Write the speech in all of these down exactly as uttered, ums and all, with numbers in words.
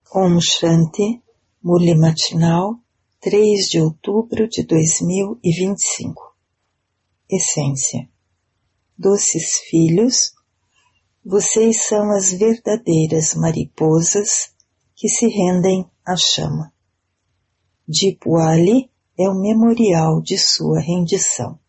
Om Shanti, Murli Matinal, três de outubro de dois mil e vinte e cinco. Essência. Doces filhos, vocês são as verdadeiras mariposas que se rendem à chama. Deepwali é o memorial de sua rendição.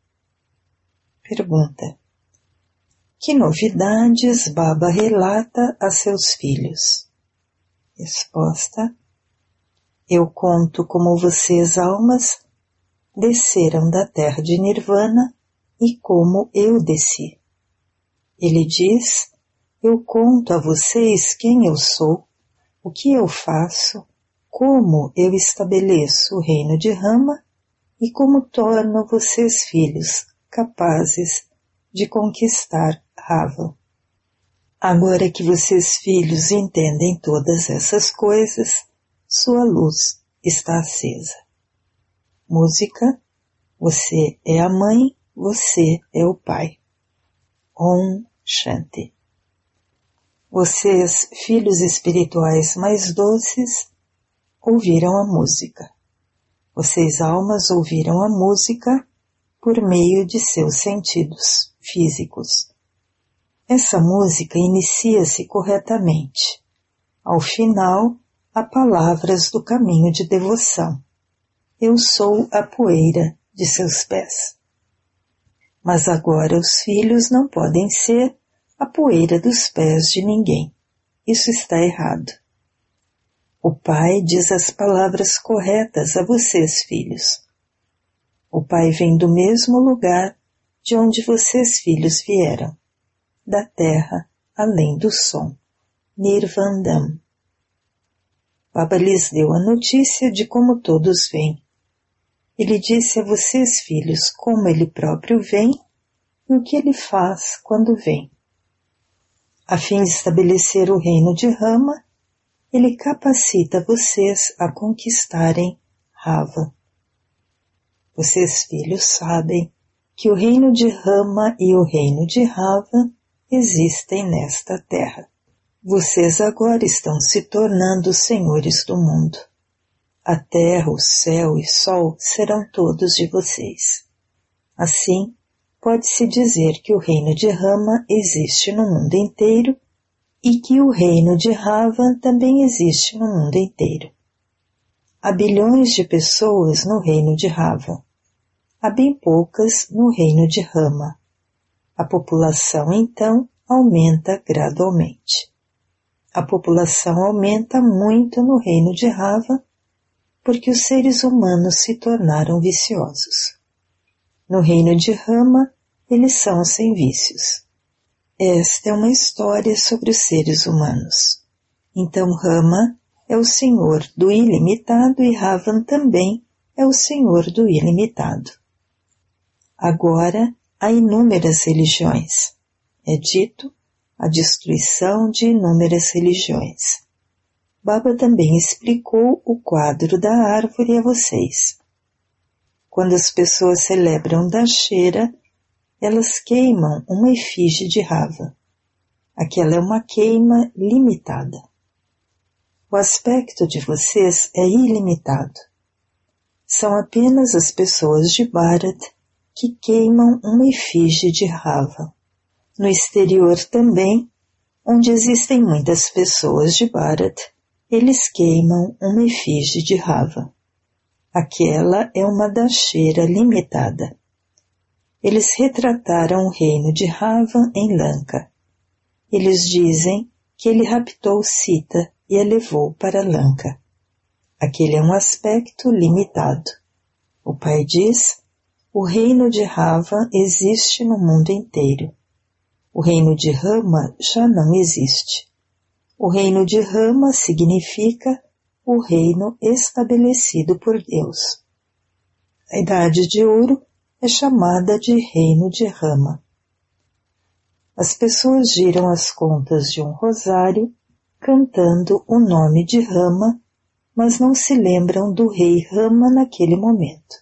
Pergunta: que novidades Baba relata a seus filhos? Resposta: eu conto como vocês, almas, desceram da terra de Nirvana e como eu desci. Ele diz: eu conto a vocês quem eu sou, o que eu faço, como eu estabeleço o reino de Rama e como torno vocês filhos capazes de conquistar Rava. Agora que vocês filhos entendem todas essas coisas, sua luz está acesa. Música: você é a mãe, você é o pai. Om Shanti. Vocês, filhos espirituais mais doces, ouviram a música. Vocês, almas, ouviram a música por meio de seus sentidos físicos. Essa música inicia-se corretamente. Ao final, há palavras do caminho de devoção. Eu sou a poeira de seus pés. Mas agora os filhos não podem ser a poeira dos pés de ninguém. Isso está errado. O Pai diz as palavras corretas a vocês, filhos. O Pai vem do mesmo lugar de onde vocês, filhos, vieram, da terra além do som, Nirvandam. Baba lhes deu a notícia de como todos vêm. Ele disse a vocês, filhos, como ele próprio vem e o que ele faz quando vem. A fim de estabelecer o reino de Rama, ele capacita vocês a conquistarem Rava. Vocês, filhos, sabem que o reino de Rama e o reino de Rava existem nesta terra. Vocês agora estão se tornando senhores do mundo. A terra, o céu e sol serão todos de vocês. Assim, pode-se dizer que o reino de Rama existe no mundo inteiro e que o reino de Rava também existe no mundo inteiro. Há bilhões de pessoas no reino de Rava. Há bem poucas no reino de Rama. A população, então, aumenta gradualmente. A população aumenta muito no reino de Rava, porque os seres humanos se tornaram viciosos. No reino de Rama, eles são sem vícios. Esta é uma história sobre os seres humanos. Então Rama é o Senhor do ilimitado e Ravan também é o Senhor do ilimitado. Agora, há inúmeras religiões. É dito a destruição de inúmeras religiões. Baba também explicou o quadro da árvore a vocês. Quando as pessoas celebram Dashera, elas queimam uma efígie de Rava. Aquela é uma queima limitada. O aspecto de vocês é ilimitado. São apenas as pessoas de Bharat que queimam uma efígie de Rava. No exterior também, onde existem muitas pessoas de Bharat, eles queimam uma efígie de Rava. Aquela é uma Dashera limitada. Eles retrataram o reino de Rava em Lanka. Eles dizem que ele raptou Sita e a levou para Lanka. Aquele é um aspecto limitado. O Pai diz: o reino de Rava existe no mundo inteiro. O reino de Rama já não existe. O reino de Rama significa o reino estabelecido por Deus. A Idade de Ouro é chamada de reino de Rama. As pessoas giram as contas de um rosário cantando o nome de Rama, mas não se lembram do rei Rama naquele momento.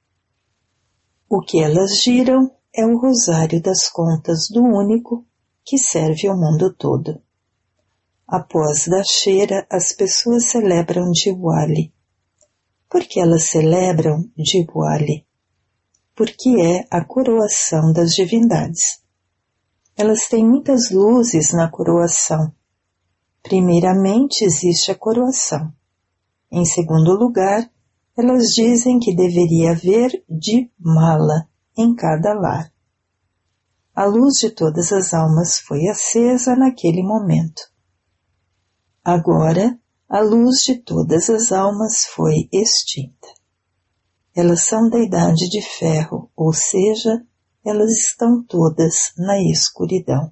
O que elas giram é o rosário das contas do único que serve ao mundo todo. após Dashera, as pessoas celebram Diwali. Por que elas celebram Diwali? Porque é a coroação das divindades. Elas têm muitas luzes na coroação. Primeiramente existe a coroação. Em segundo lugar, elas dizem que deveria haver Dipmala em cada lar. A luz de todas as almas foi acesa naquele momento. Agora, a luz de todas as almas foi extinta. Elas são da idade de ferro, ou seja, elas estão todas na escuridão.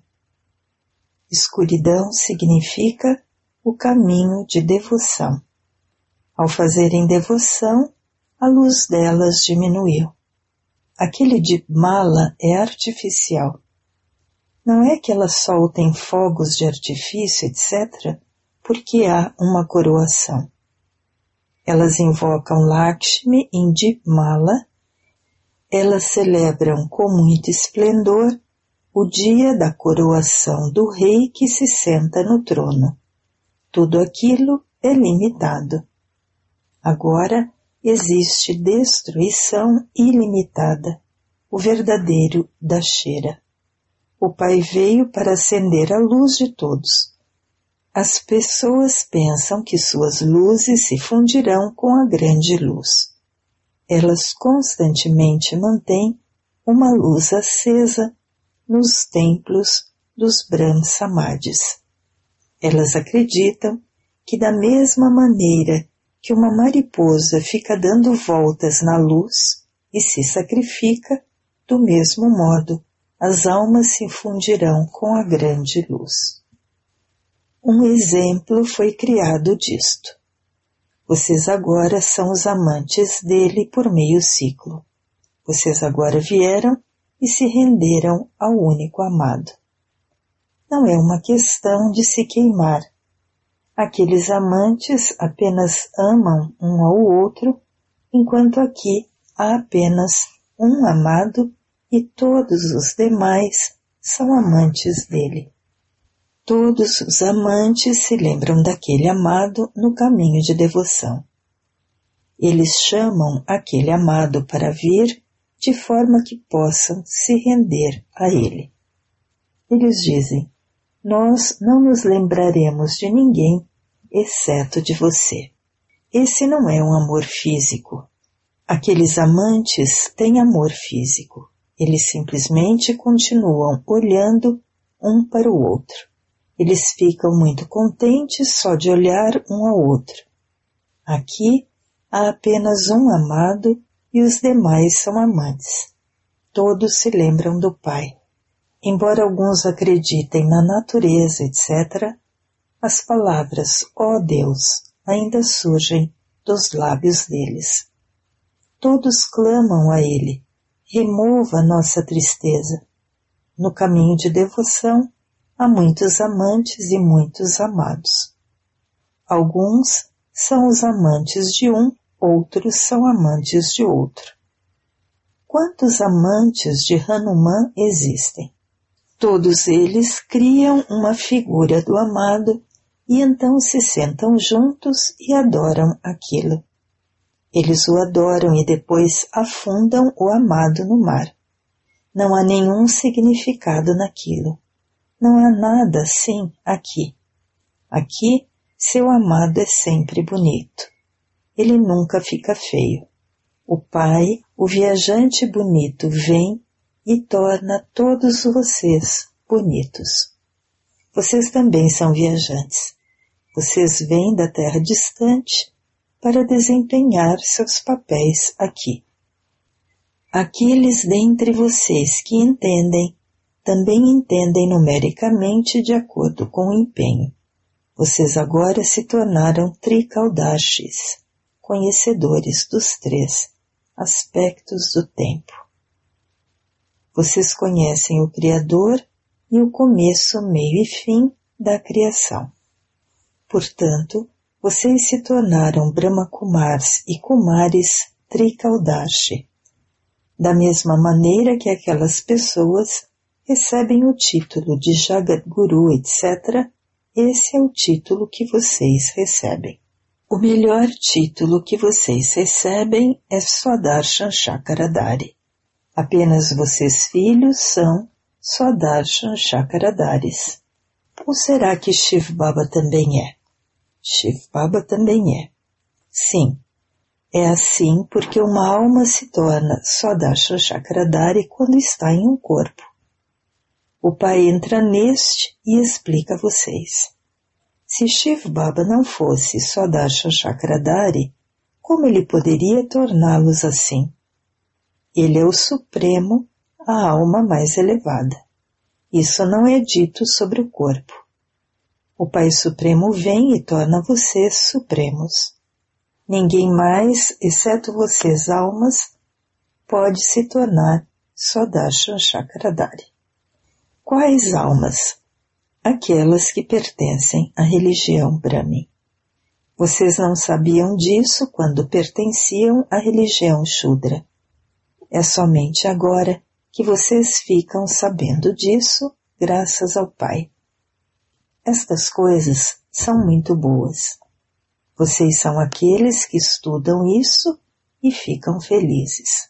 Escuridão significa o caminho de devoção. Ao fazerem devoção, a luz delas diminuiu. Aquele Dipmala é artificial. Não é que elas soltem fogos de artifício, etcétera, porque há uma coroação. Elas invocam Lakshmi em Dipmala. Elas celebram com muito esplendor o dia da coroação do rei que se senta no trono. Tudo aquilo é limitado. Agora existe destruição ilimitada, o verdadeiro Dashera. O Pai veio para acender a luz de todos. As pessoas pensam que suas luzes se fundirão com a grande luz. Elas constantemente mantêm uma luz acesa nos templos dos Brahm Samadhis. Elas acreditam que da mesma maneira que uma mariposa fica dando voltas na luz e se sacrifica, do mesmo modo as almas se fundirão com a grande luz. Um exemplo foi criado disto. Vocês agora são os amantes dele por meio ciclo. Vocês agora vieram e se renderam ao único amado. Não é uma questão de se queimar. Aqueles amantes apenas amam um ao outro, enquanto aqui há apenas um amado e todos os demais são amantes dele. Todos os amantes se lembram daquele amado no caminho de devoção. Eles chamam aquele amado para vir de forma que possam se render a ele. Eles dizem: nós não nos lembraremos de ninguém, exceto de você. Esse não é um amor físico. Aqueles amantes têm amor físico. Eles simplesmente continuam olhando um para o outro. Eles ficam muito contentes só de olhar um ao outro. Aqui há apenas um amado e os demais são amantes. Todos se lembram do Pai. Embora alguns acreditem na natureza, etcétera, as palavras "ó Deus" ainda surgem dos lábios deles. Todos clamam a Ele: remova nossa tristeza. No caminho de devoção, há muitos amantes e muitos amados. Alguns são os amantes de um, outros são amantes de outro. Quantos amantes de Hanuman existem? Todos eles criam uma figura do amado e então se sentam juntos e adoram aquilo. Eles o adoram e depois afundam o amado no mar. Não há nenhum significado naquilo. Não há nada assim aqui. Aqui, seu amado é sempre bonito. Ele nunca fica feio. O Pai, o viajante bonito, vem e torna todos vocês bonitos. Vocês também são viajantes. Vocês vêm da terra distante para desempenhar seus papéis aqui. Aqueles dentre vocês que entendem, também entendem numericamente de acordo com o empenho. Vocês agora se tornaram Trikaldashis, conhecedores dos três aspectos do tempo. Vocês conhecem o Criador e o começo, meio e fim da criação. Portanto, vocês se tornaram Brahmakumars e Kumaris Trikaldashi. Da mesma maneira que aquelas pessoas recebem o título de Jagadguru, etcétera, esse é o título que vocês recebem. O melhor título que vocês recebem é Swadarshan Chakradhari. Apenas vocês filhos são Swadarshan Chakradaris. Ou será que Shiv Baba também é? Shiv Baba também é. Sim, é assim porque uma alma se torna Swadarshan Chakradhari quando está em um corpo. O Pai entra neste e explica a vocês. Se Shiv Baba não fosse Swadarshan Chakradhari, como ele poderia torná-los assim? Ele é o Supremo, a alma mais elevada. Isso não é dito sobre o corpo. O Pai Supremo vem e torna vocês supremos. Ninguém mais, exceto vocês almas, pode se tornar Swadarshan Chakradhari. Quais almas? Aquelas que pertencem à religião Brahmin. Vocês não sabiam disso quando pertenciam à religião Shudra. É somente agora que vocês ficam sabendo disso, graças ao Pai. Estas coisas são muito boas. Vocês são aqueles que estudam isso e ficam felizes.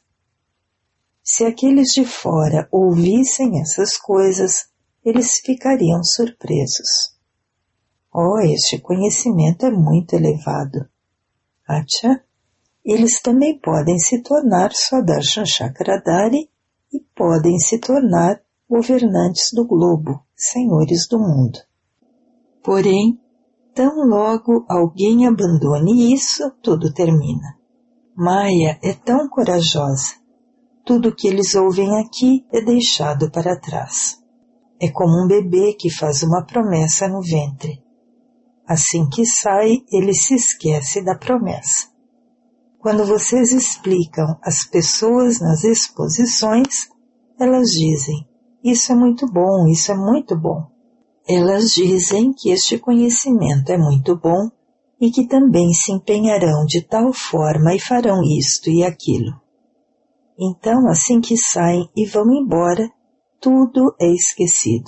Se aqueles de fora ouvissem essas coisas, eles ficariam surpresos. Oh, este conhecimento é muito elevado. Acha? Eles também podem se tornar Swadarshan Chakradhari e podem se tornar governantes do globo, senhores do mundo. Porém, tão logo alguém abandone isso, tudo termina. Maya é tão corajosa. Tudo que eles ouvem aqui é deixado para trás. É como um bebê que faz uma promessa no ventre. Assim que sai, ele se esquece da promessa. Quando vocês explicam às pessoas nas exposições, elas dizem, isso é muito bom, isso é muito bom. Elas dizem que este conhecimento é muito bom e que também se empenharão de tal forma e farão isto e aquilo. Então, assim que saem e vão embora, tudo é esquecido.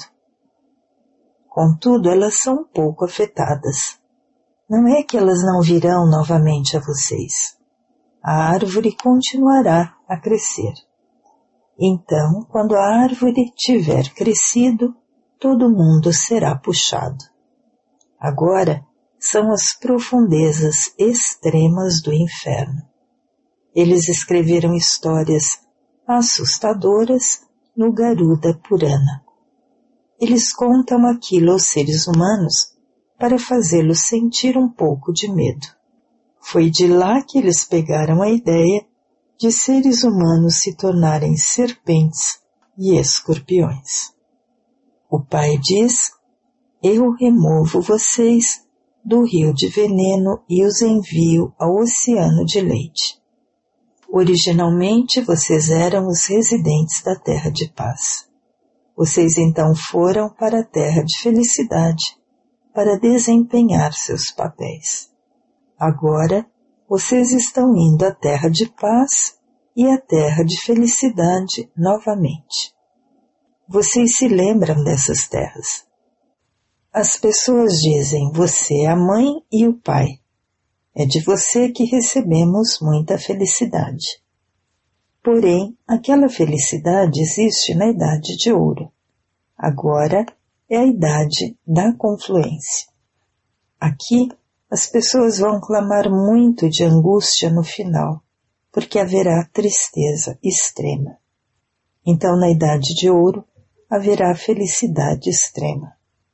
Contudo, elas são um pouco afetadas. Não é que elas não virão novamente a vocês. A árvore continuará a crescer. Então, quando a árvore tiver crescido, todo mundo será puxado. Agora são as profundezas extremas do inferno. Eles escreveram histórias assustadoras no Garuda Purana. Eles contam aquilo aos seres humanos para fazê-los sentir um pouco de medo. Foi de lá que eles pegaram a ideia de seres humanos se tornarem serpentes e escorpiões. O Pai diz, eu removo vocês do rio de veneno e os envio ao oceano de leite. Originalmente vocês eram os residentes da terra de paz. Vocês então foram para a terra de felicidade para desempenhar seus papéis. Agora, vocês estão indo à terra de paz e à terra de felicidade novamente. Vocês se lembram dessas terras. As pessoas dizem, você é a mãe e o pai. É de você que recebemos muita felicidade. Porém, aquela felicidade existe na idade de ouro. Agora é a idade da confluência. Aqui, as pessoas vão clamar muito de angústia no final, porque haverá tristeza extrema. Então, na idade de ouro, haverá felicidade extrema.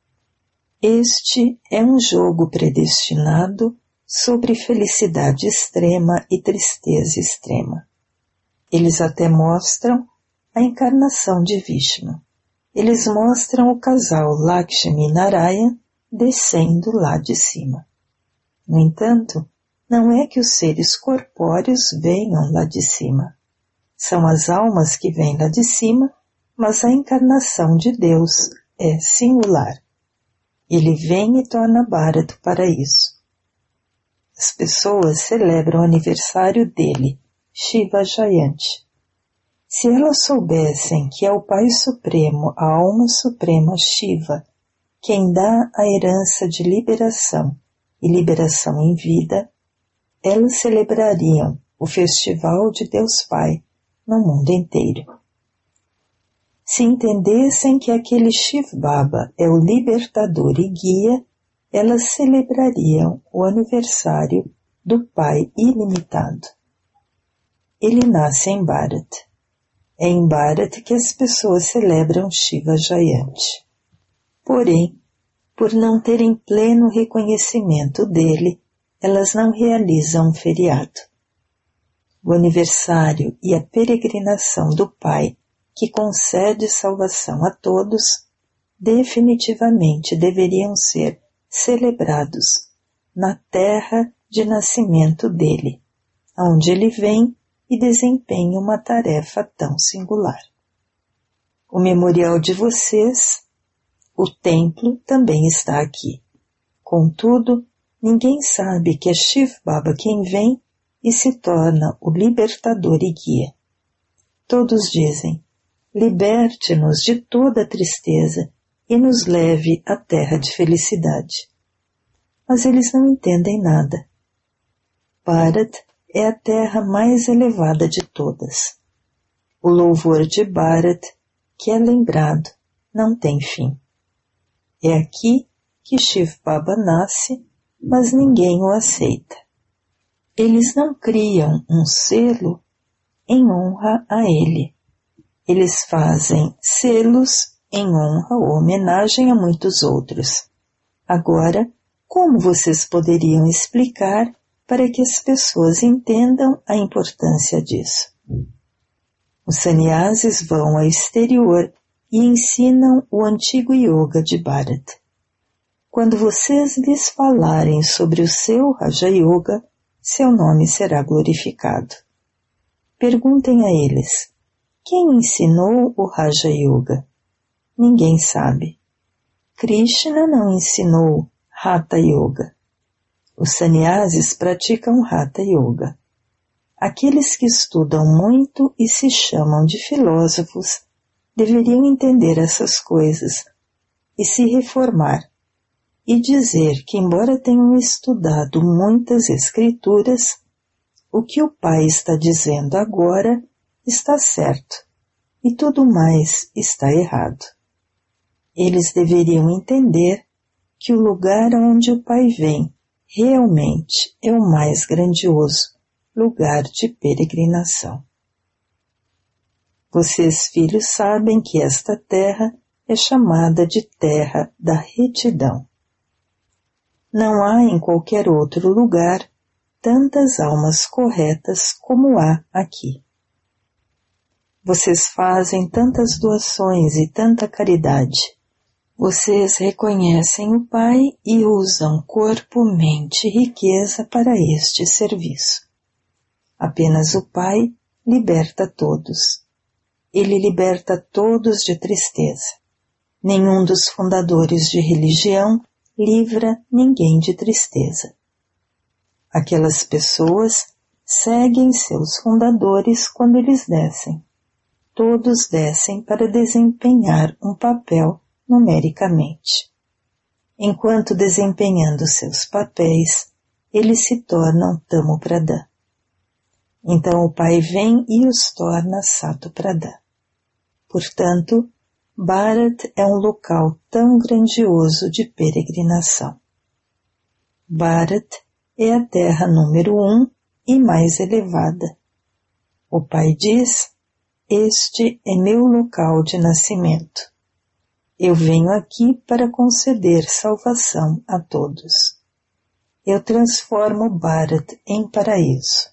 Este é um jogo predestinado sobre felicidade extrema e tristeza extrema. Eles até mostram a encarnação de Vishnu. Eles mostram o casal Lakshmi e Narayana descendo lá de cima. No entanto, não é que os seres corpóreos venham lá de cima. São as almas que vêm lá de cima, mas a encarnação de Deus é singular. Ele vem e torna Bharata o paraíso. As pessoas celebram o aniversário dele, Shiva Jayanti. Se elas soubessem que é o Pai Supremo, a Alma Suprema Shiva, quem dá a herança de liberação e liberação em vida, elas celebrariam o festival de Deus Pai no mundo inteiro. Se entendessem que aquele Shiv Baba é o libertador e guia, elas celebrariam o aniversário do Pai ilimitado. Ele nasce em Bharat. É em Bharat que as pessoas celebram Shiva Jayanti. Porém, por não terem pleno reconhecimento dele, elas não realizam um feriado. O aniversário e a peregrinação do Pai, que concede salvação a todos, definitivamente deveriam ser celebrados na terra de nascimento dele, onde ele vem e desempenha uma tarefa tão singular. O memorial de vocês, o templo, também está aqui. Contudo, ninguém sabe que é Shiv Baba quem vem e se torna o libertador e guia. Todos dizem: liberte-nos de toda a tristeza e nos leve à terra de felicidade. Mas eles não entendem nada. Bharat é a terra mais elevada de todas. O louvor de Bharat, que é lembrado, não tem fim. É aqui que Shiv Baba nasce, mas ninguém o aceita. Eles não criam um selo em honra a ele. Eles fazem selos em honra ou homenagem a muitos outros. Agora, como vocês poderiam explicar para que as pessoas entendam a importância disso? Os sannyasis vão ao exterior e ensinam o antigo yoga de Bharat. Quando vocês lhes falarem sobre o seu Raja Yoga, seu nome será glorificado. Perguntem a eles: quem ensinou o Raja Yoga? Ninguém sabe. Krishna não ensinou Hatha Yoga. Os sannyasis praticam Hatha Yoga. Aqueles que estudam muito e se chamam de filósofos deveriam entender essas coisas e se reformar e dizer que, embora tenham estudado muitas escrituras, o que o Pai está dizendo agora está certo e tudo mais está errado. Eles deveriam entender que o lugar onde o Pai vem realmente é o mais grandioso lugar de peregrinação. Vocês, filhos, sabem que esta terra é chamada de terra da retidão. Não há em qualquer outro lugar tantas almas corretas como há aqui. Vocês fazem tantas doações e tanta caridade. Vocês reconhecem o Pai e usam corpo, mente e riqueza para este serviço. Apenas o Pai liberta todos. Ele liberta todos de tristeza. Nenhum dos fundadores de religião livra ninguém de tristeza. Aquelas pessoas seguem seus fundadores quando eles descem. Todos descem para desempenhar um papel numericamente. Enquanto desempenhando seus papéis, eles se tornam Tamo Pradhan. Então o Pai vem e os torna Sato Pradhan. Portanto, Bharat é um local tão grandioso de peregrinação. Bharat é a terra número um e mais elevada. O Pai diz: este é meu local de nascimento. Eu venho aqui para conceder salvação a todos. Eu transformo Bharat em paraíso.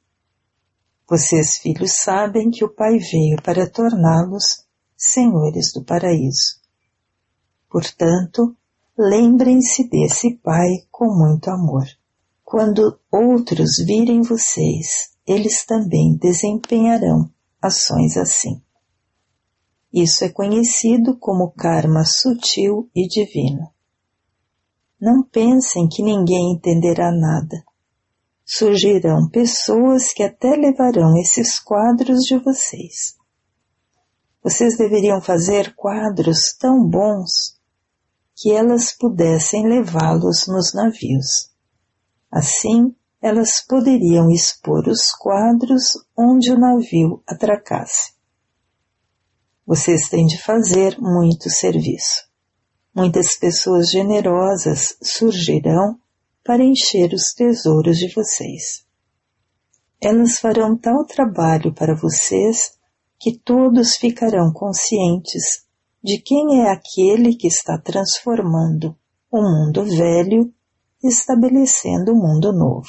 Vocês, filhos, sabem que o Pai veio para torná-los senhores do paraíso. Portanto, lembrem-se desse Pai com muito amor. Quando outros virem vocês, eles também desempenharão ações assim. Isso é conhecido como karma sutil e divino. Não pensem que ninguém entenderá nada. Surgirão pessoas que até levarão esses quadros de vocês. Vocês deveriam fazer quadros tão bons. que elas pudessem levá-los nos navios. Assim, elas poderiam expor os quadros onde o navio atracasse. Vocês têm de fazer muito serviço. Muitas pessoas generosas surgirão para encher os tesouros de vocês. Elas farão tal trabalho para vocês que todos ficarão conscientes de quem é aquele que está transformando o mundo velho e estabelecendo o mundo novo.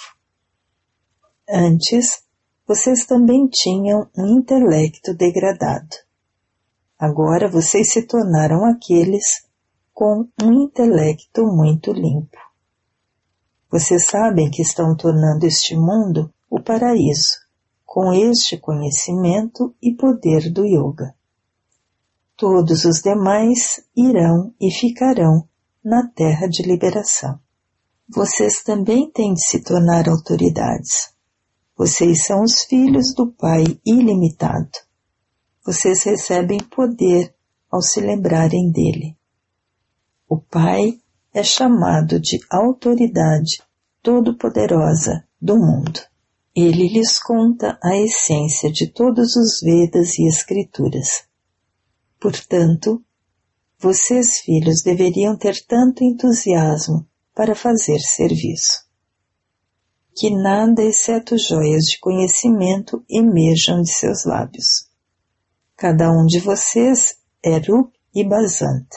Antes, vocês também tinham um intelecto degradado. Agora vocês se tornaram aqueles com um intelecto muito limpo. Vocês sabem que estão tornando este mundo o paraíso, com este conhecimento e poder do yoga. Todos os demais irão e ficarão na terra de liberação. Vocês também têm de se tornar autoridades. Vocês são os filhos do Pai ilimitado. Vocês recebem poder ao se lembrarem dele. O Pai é chamado de autoridade todo-poderosa do mundo. Ele lhes conta a essência de todos os Vedas e Escrituras. Portanto, vocês, filhos, deveriam ter tanto entusiasmo para fazer serviço. Que nada exceto joias de conhecimento emerjam de seus lábios. Cada um de vocês é Rup e Basant.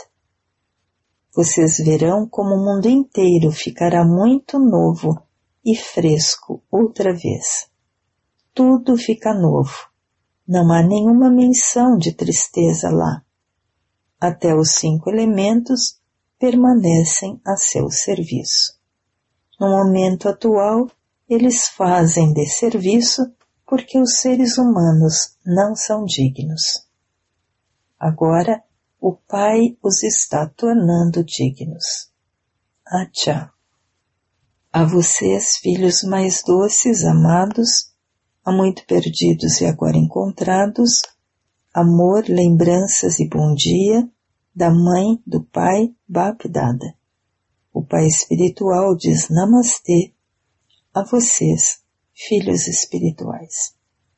Vocês verão como o mundo inteiro ficará muito novo e fresco outra vez. Tudo fica novo. Não há nenhuma menção de tristeza lá. Até os cinco elementos permanecem a seu serviço. No momento atual, eles fazem de serviço porque os seres humanos não são dignos. Agora, o Pai os está tornando dignos. Acha. A vocês, filhos mais doces, amados, há muito perdidos e agora encontrados, amor, lembranças e bom dia, da mãe, do pai, Bapdada. O Pai espiritual diz Namastê a vocês, filhos espirituais.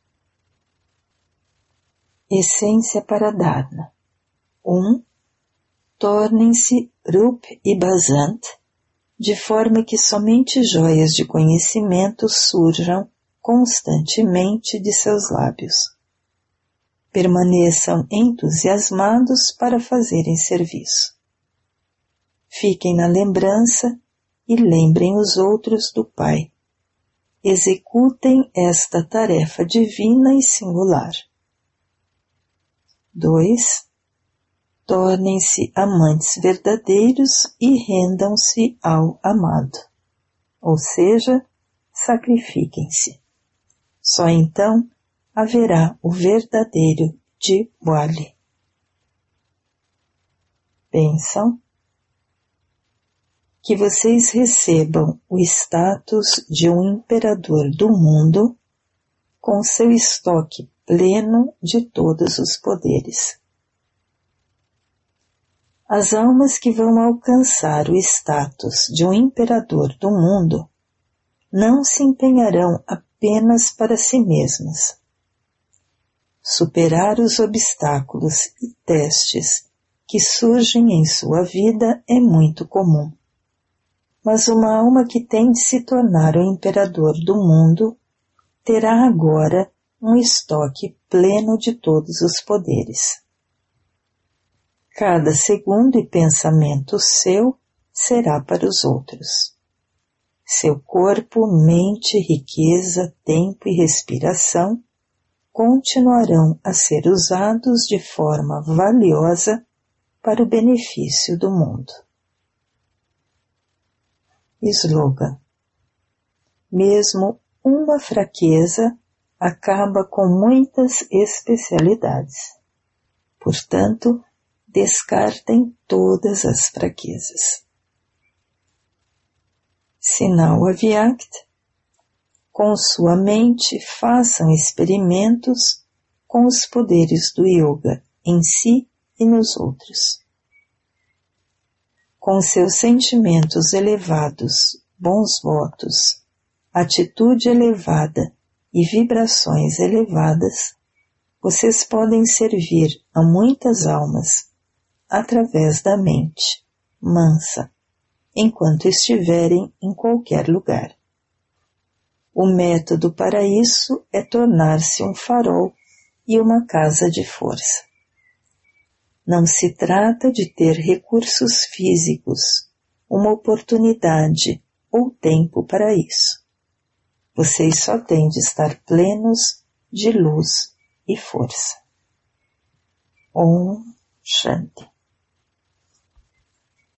Essência para Dharna. um. Tornem-se Rup e Basant, de forma que somente joias de conhecimento surjam constantemente de seus lábios. Permaneçam entusiasmados para fazerem serviço. Fiquem na lembrança e lembrem os outros do Pai. Executem esta tarefa divina e singular. dois. Tornem-se amantes verdadeiros e rendam-se ao amado. Ou seja, sacrifiquem-se. Só então haverá o verdadeiro Jivali. Pensam que vocês recebam o status de um imperador do mundo com seu estoque pleno de todos os poderes. As almas que vão alcançar o status de um imperador do mundo não se empenharão apenas para si mesmas. Superar os obstáculos e testes que surgem em sua vida é muito comum. Mas uma alma que tem de se tornar o imperador do mundo terá agora um estoque pleno de todos os poderes. Cada segundo e pensamento seu será para os outros. Seu corpo, mente, riqueza, tempo e respiração continuarão a ser usados de forma valiosa para o benefício do mundo. Slogan. Mesmo uma fraqueza acaba com muitas especialidades. Portanto, descartem todas as fraquezas. Sinal Avyakta. Com sua mente façam experimentos com os poderes do yoga em si e nos outros. Com seus sentimentos elevados, bons votos, atitude elevada e vibrações elevadas, vocês podem servir a muitas almas através da mente mansa, enquanto estiverem em qualquer lugar. O método para isso é tornar-se um farol e uma casa de força. Não se trata de ter recursos físicos, uma oportunidade ou tempo para isso. Vocês só têm de estar plenos de luz e força. Om Shanti.